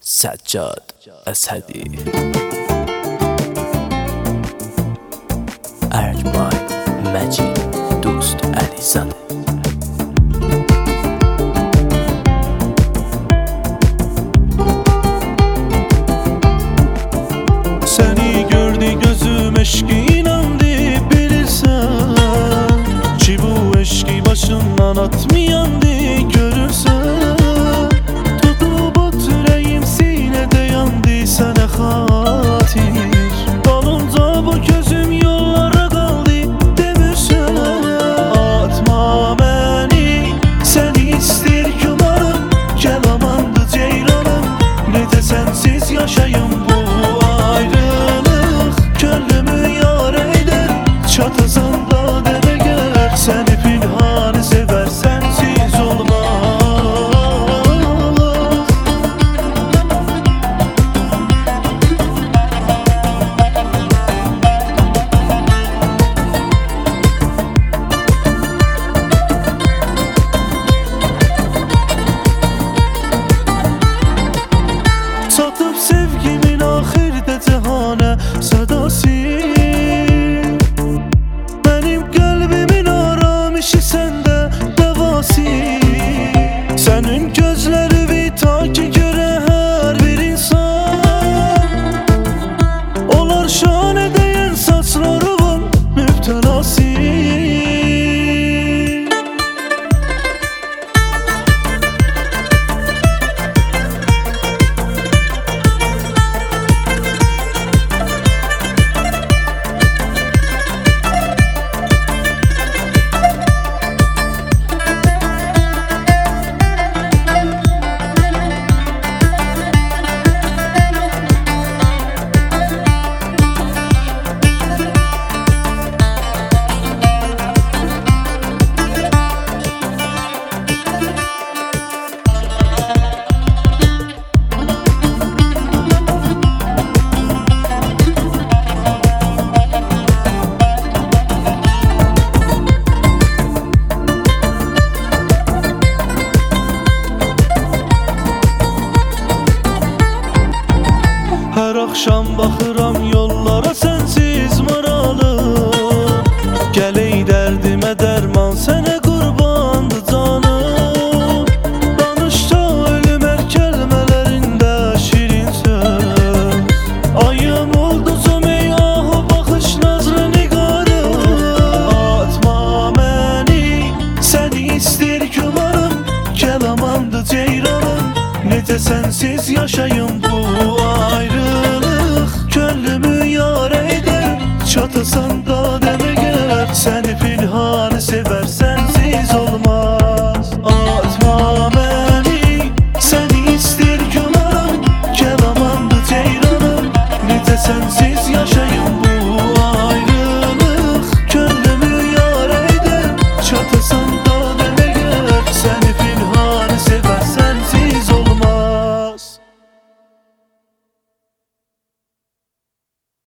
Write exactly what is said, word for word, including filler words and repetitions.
سجاد اسدی ارجمند مجید دوست علیزاده. Seni gördü gözüm eşki inandı bilirsen Ki bu eşki başından atmayandı görürsen Tutup oturayım sinede yandı sana hatir Dalınca bu gözüm yollara kaldı demirsen Atma beni seni istir kumarım Gel amandı ceyranım ne de sensiz yaşayım bu Çatasan da deme gel Seni pinhanı sever sensiz olmaz Satıp sevgimin ahirde cehane sadası Senin gözleri bir taki göre her bir insan Olar şan edeyen saçlarımın müptelası Her akşam baxıram yollara sensiz maralı Gəley dərdimə dərman sənə qurbandı canım Danışda ölüm hər kəlmələrində şirin söz Ayım ulduzum ey ahı baxış nazlı nigarım Atma məni səni istir kumarım Gəl amandı ceyranım necə sensiz yaşayım bu